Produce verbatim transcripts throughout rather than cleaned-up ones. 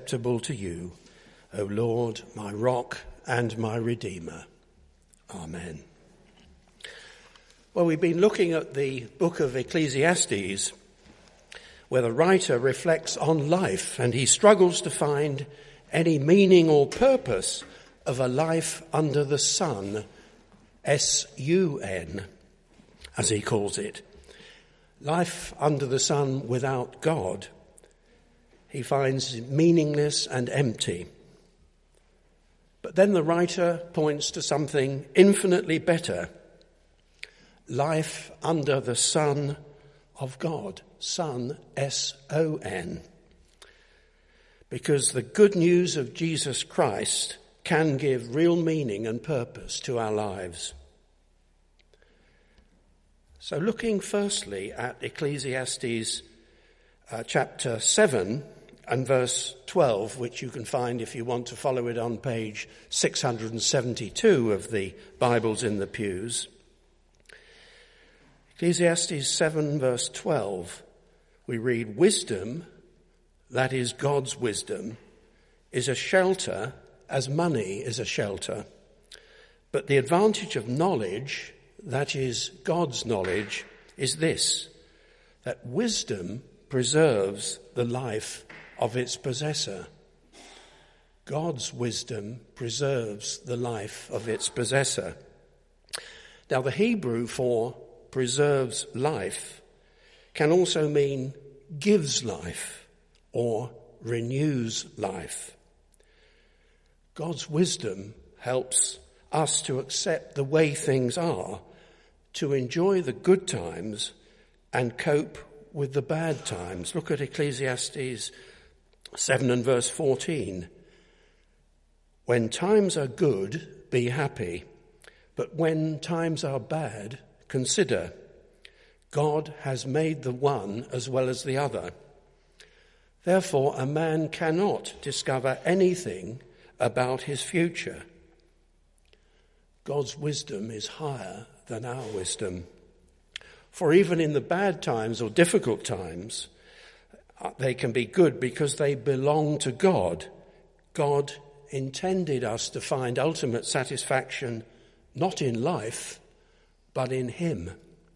acceptable to you, O Lord, my rock and my redeemer. Amen. Well, we've been looking at the book of Ecclesiastes, where the writer reflects on life and he struggles to find any meaning or purpose of a life under the sun, S U N, as he calls it. Life under the sun without God, he finds meaningless and empty. But then the writer points to something infinitely better. Life under the Son of God. Son, S O N. Because the good news of Jesus Christ can give real meaning and purpose to our lives. So looking firstly at Ecclesiastes uh, chapter seven and verse twelve, which you can find if you want to follow it on page six hundred seventy-two of the Bibles in the pews. Ecclesiastes seven verse twelve, we read, "Wisdom, that is God's wisdom, is a shelter as money is a shelter. But the advantage of knowledge, that is God's knowledge, is this, that wisdom preserves the life of its possessor." God's wisdom preserves the life of its possessor. Now, the Hebrew for preserves life can also mean gives life or renews life. God's wisdom helps us to accept the way things are, to enjoy the good times and cope with the bad times. Look at Ecclesiastes seven and verse fourteen. "When times are good, be happy, but when times are bad, consider, God has made the one as well as the other. Therefore, a man cannot discover anything about his future." God's wisdom is higher than our wisdom. For even in the bad times or difficult times, they can be good because they belong to God. God intended us to find ultimate satisfaction not in life, but in him.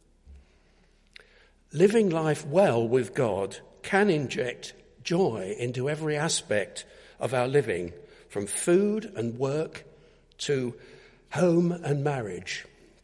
Living life well with God can inject joy into every aspect of our living, from food and work to home and marriage.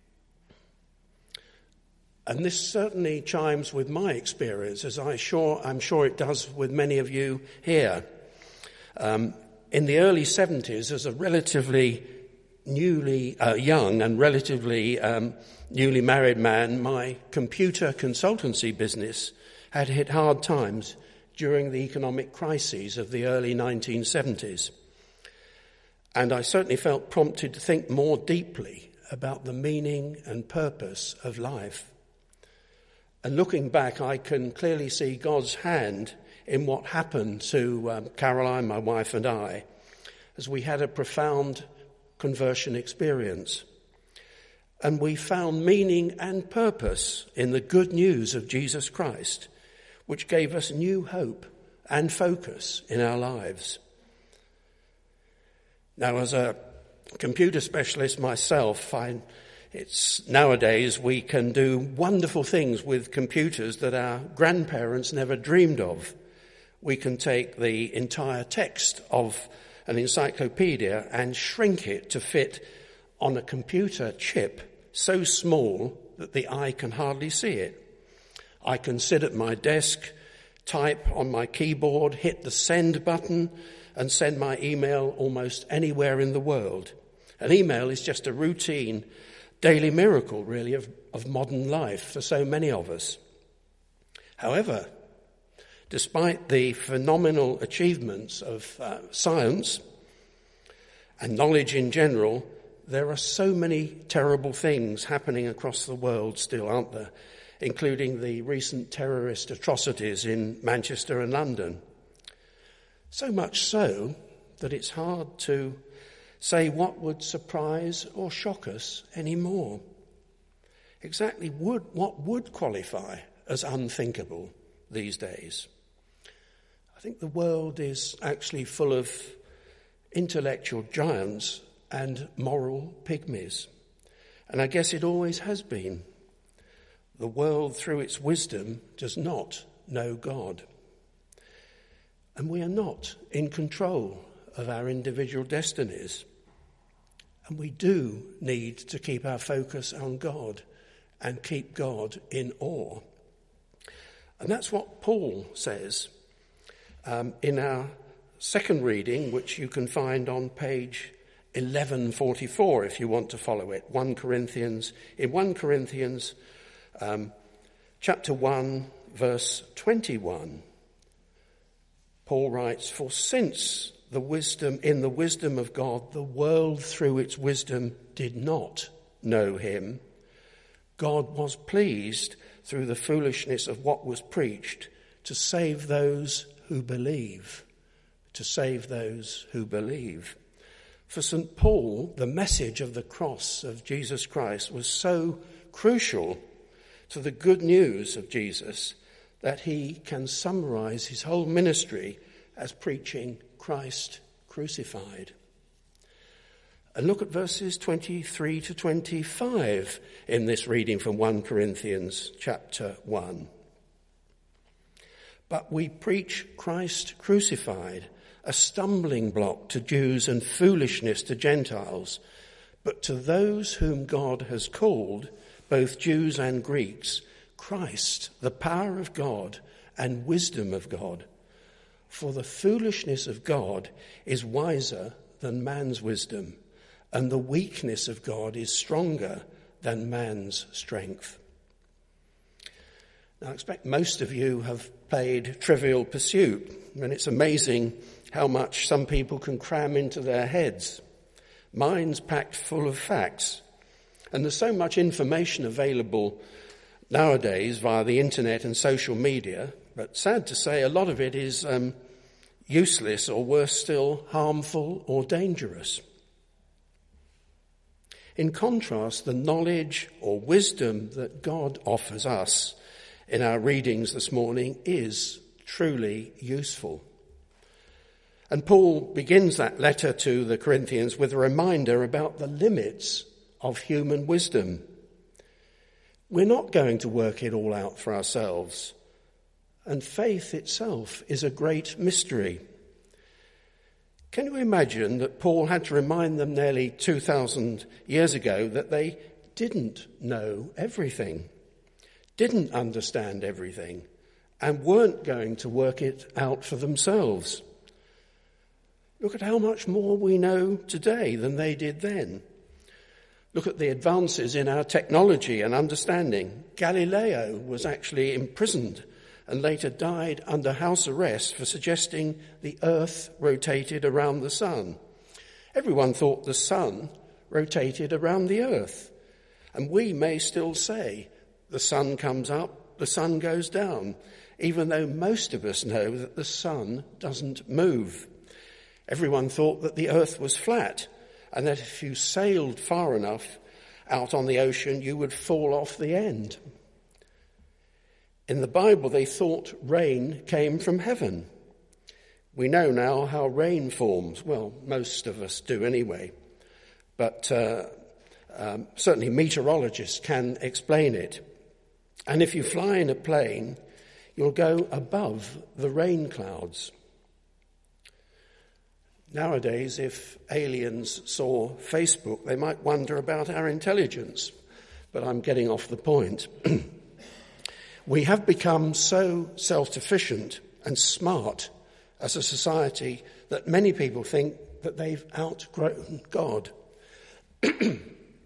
And this certainly chimes with my experience, as I sure, I'm sure it does with many of you here. Um, in the early seventies, as a relatively newly uh, young and relatively um, newly married man, my computer consultancy business had hit hard times during the economic crises of the early nineteen seventies. And I certainly felt prompted to think more deeply about the meaning and purpose of life. And looking back, I can clearly see God's hand in what happened to um, Caroline, my wife, and I, as we had a profound conversion experience. And we found meaning and purpose in the good news of Jesus Christ, which gave us new hope and focus in our lives. Now, as a computer specialist myself, I, it's nowadays we can do wonderful things with computers that our grandparents never dreamed of. We can take the entire text of an encyclopedia and shrink it to fit on a computer chip so small that the eye can hardly see it. I can sit at my desk, type on my keyboard, hit the send button, and send my email almost anywhere in the world. An email is just a routine daily miracle, really, of, of modern life for so many of us. However, despite the phenomenal achievements of uh, science and knowledge in general, there are so many terrible things happening across the world still, aren't there? Including the recent terrorist atrocities in Manchester and London. So much so that it's hard to say what would surprise or shock us anymore. Exactly would, what would qualify as unthinkable these days? I think the world is actually full of intellectual giants and moral pygmies. And I guess it always has been. The world, through its wisdom, does not know God. And we are not in control of our individual destinies. And we do need to keep our focus on God and keep God in awe. And that's what Paul says um, in our second reading, which you can find on page eleven forty-four if you want to follow it. First Corinthians, in First Corinthians um, chapter one, verse twenty-one, Paul writes, "For since the wisdom, in the wisdom of God, the world through its wisdom did not know him, God was pleased through the foolishness of what was preached to save those who believe." To save those who believe. For Saint Paul, the message of the cross of Jesus Christ was so crucial to the good news of Jesus that he can summarize his whole ministry as preaching Christ crucified. And look at verses twenty-three to twenty-five in this reading from First Corinthians chapter one. "But we preach Christ crucified, a stumbling block to Jews and foolishness to Gentiles. But to those whom God has called, both Jews and Greeks, Christ, the power of God and wisdom of God. For the foolishness of God is wiser than man's wisdom, and the weakness of God is stronger than man's strength." Now, I expect most of you have played Trivial Pursuit, and it's amazing how much some people can cram into their heads. Mine's packed full of facts. And there's so much information available nowadays via the internet and social media, but sad to say, a lot of it is um, useless, or worse still, harmful or dangerous. In contrast, the knowledge or wisdom that God offers us in our readings this morning is truly useful. And Paul begins that letter to the Corinthians with a reminder about the limits of human wisdom. We're not going to work it all out for ourselves, and faith itself is a great mystery. Can you imagine that Paul had to remind them nearly two thousand years ago that they didn't know everything, didn't understand everything, and weren't going to work it out for themselves? Look at how much more we know today than they did then. Look at the advances in our technology and understanding. Galileo was actually imprisoned and later died under house arrest for suggesting the earth rotated around the sun. Everyone thought the sun rotated around the earth. And we may still say the sun comes up, the sun goes down, even though most of us know that the sun doesn't move. Everyone thought that the earth was flat and that if you sailed far enough out on the ocean, you would fall off the end. In the Bible, they thought rain came from heaven. We know now how rain forms. Well, most of us do anyway. But uh, um, certainly meteorologists can explain it. And if you fly in a plane, you'll go above the rain clouds. Nowadays, if aliens saw Facebook, they might wonder about our intelligence. But I'm getting off the point. We have become so self-sufficient and smart as a society that many people think that they've outgrown God. The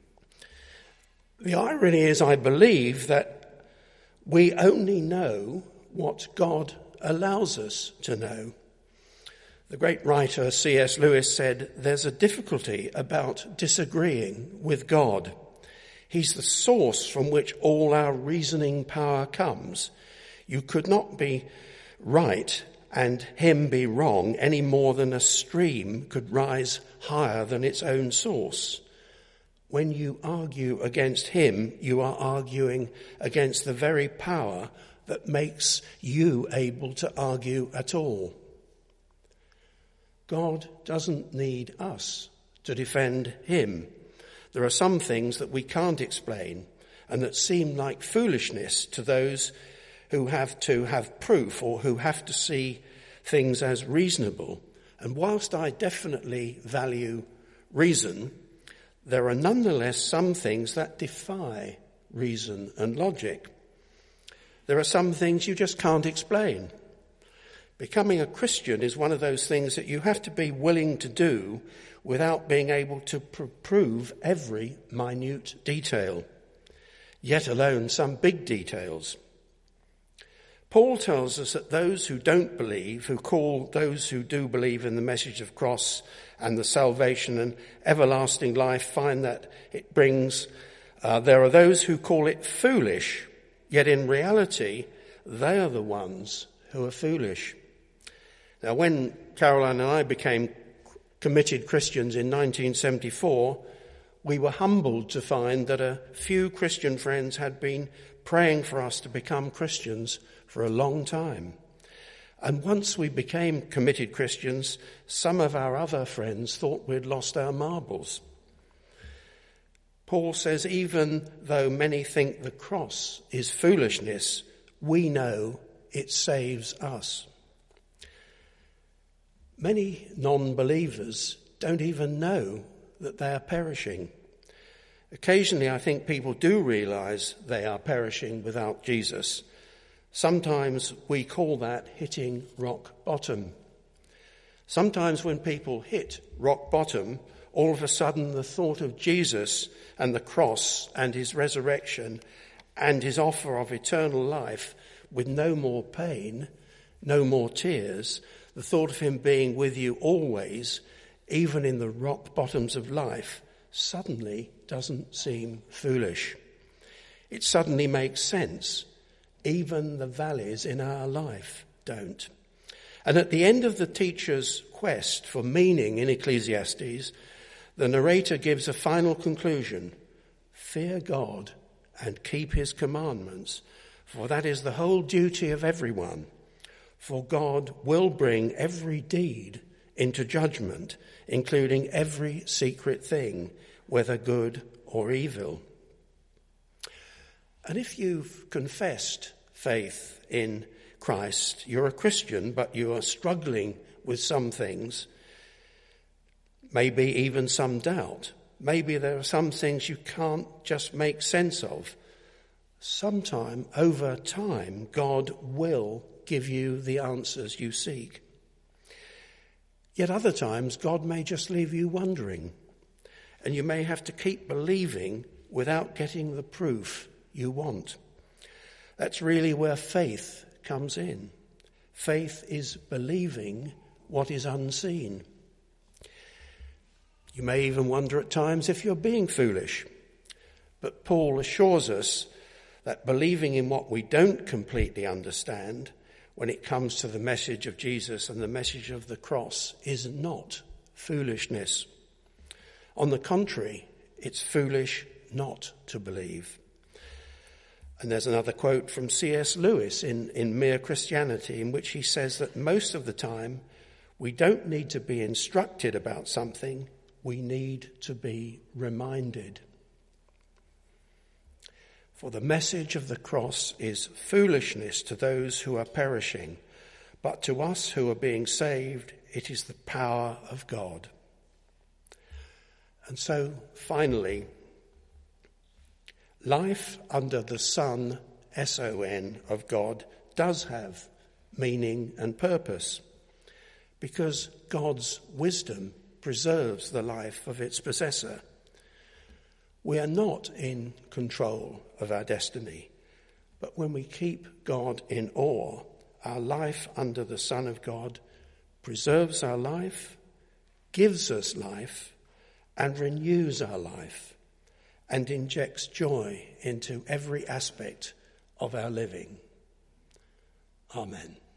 irony is, I believe, that we only know what God allows us to know. The great writer C S Lewis said, "There's a difficulty about disagreeing with God. He's the source from which all our reasoning power comes. You could not be right and him be wrong any more than a stream could rise higher than its own source. When you argue against him, you are arguing against the very power that makes you able to argue at all." God doesn't need us to defend him. There are some things that we can't explain and that seem like foolishness to those who have to have proof or who have to see things as reasonable. And whilst I definitely value reason, there are nonetheless some things that defy reason and logic. There are some things you just can't explain. Becoming a Christian is one of those things that you have to be willing to do without being able to pr- prove every minute detail, yet alone some big details. Paul tells us that those who don't believe, who call those who do believe in the message of cross and the salvation and everlasting life, find that it brings, uh, there are those who call it foolish, yet in reality, they are the ones who are foolish. Now, when Caroline and I became committed Christians in nineteen seventy-four, we were humbled to find that a few Christian friends had been praying for us to become Christians for a long time. And once we became committed Christians, some of our other friends thought we'd lost our marbles. Paul says, even though many think the cross is foolishness, we know it saves us. Many non-believers don't even know that they are perishing. Occasionally, I think people do realize they are perishing without Jesus. Sometimes we call that hitting rock bottom. Sometimes when people hit rock bottom, all of a sudden the thought of Jesus and the cross and his resurrection and his offer of eternal life with no more pain, no more tears, the thought of him being with you always, even in the rock bottoms of life, suddenly doesn't seem foolish. It suddenly makes sense. Even the valleys in our life don't. And at the end of the teacher's quest for meaning in Ecclesiastes, the narrator gives a final conclusion. Fear God and keep his commandments, for that is the whole duty of everyone. For God will bring every deed into judgment, including every secret thing, whether good or evil. And if you've confessed faith in Christ, you're a Christian, but you are struggling with some things, maybe even some doubt. Maybe there are some things you can't just make sense of. Sometime, over time, God will give you the answers you seek. Yet other times, God may just leave you wondering, and you may have to keep believing without getting the proof you want. That's really where faith comes in. Faith is believing what is unseen. You may even wonder at times if you're being foolish. But Paul assures us that believing in what we don't completely understand when it comes to the message of Jesus and the message of the cross is not foolishness. On the contrary, it's foolish not to believe. And there's another quote from C S Lewis in, in Mere Christianity, in which he says that most of the time we don't need to be instructed about something, we need to be reminded. For the message of the cross is foolishness to those who are perishing, but to us who are being saved, it is the power of God. And so, finally, life under the Son, S O N, of God does have meaning and purpose, because God's wisdom preserves the life of its possessor. We are not in control of our destiny, but when we keep God in awe, our life under the Son of God preserves our life, gives us life, and renews our life, and injects joy into every aspect of our living. Amen.